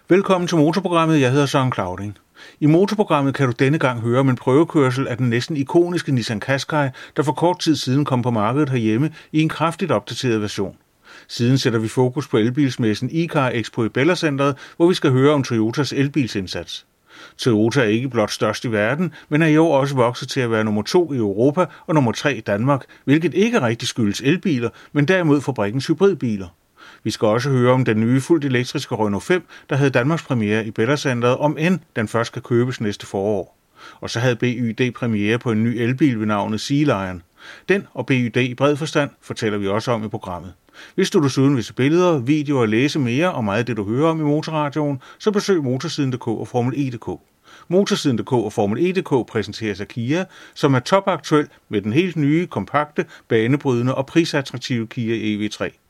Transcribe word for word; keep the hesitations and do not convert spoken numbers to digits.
Velkommen til Motorprogrammet. Jeg hedder Søren Clauding. I Motorprogrammet kan du denne gang høre om en prøvekørsel af den næsten ikoniske Nissan Qashqai, der for kort tid siden kom på markedet herhjemme i en kraftigt opdateret version. Siden sætter vi fokus på elbilsmessen e-car Expo i Bella Centeret, hvor vi skal høre om Toyotas elbilsindsats. Toyota er ikke blot størst i verden, men er i år også vokset til at være nummer to i Europa og nummer tre i Danmark, hvilket ikke rigtig skyldes elbiler, men derimod fabrikkens hybridbiler. Vi skal også høre om den nye fuldt elektriske Renault fem, der havde Danmarks premiere i Bella Centeret, om end den først skal købes næste forår. Og så havde B Y D premiere på en ny elbil ved navnet Sea Lion. Den og B Y D i bred forstand fortæller vi også om i programmet. Hvis du desuden vil se billeder, videoer og læse mere om meget af det, du hører om i Motorradioen, så besøg motorsiden punktum d k og Formel E punktum d k. Motorsiden punktum d k og Formel E punktum d k præsenteres af Kia, som er topaktuel med den helt nye, kompakte, banebrydende og prisattraktive Kia E V tre.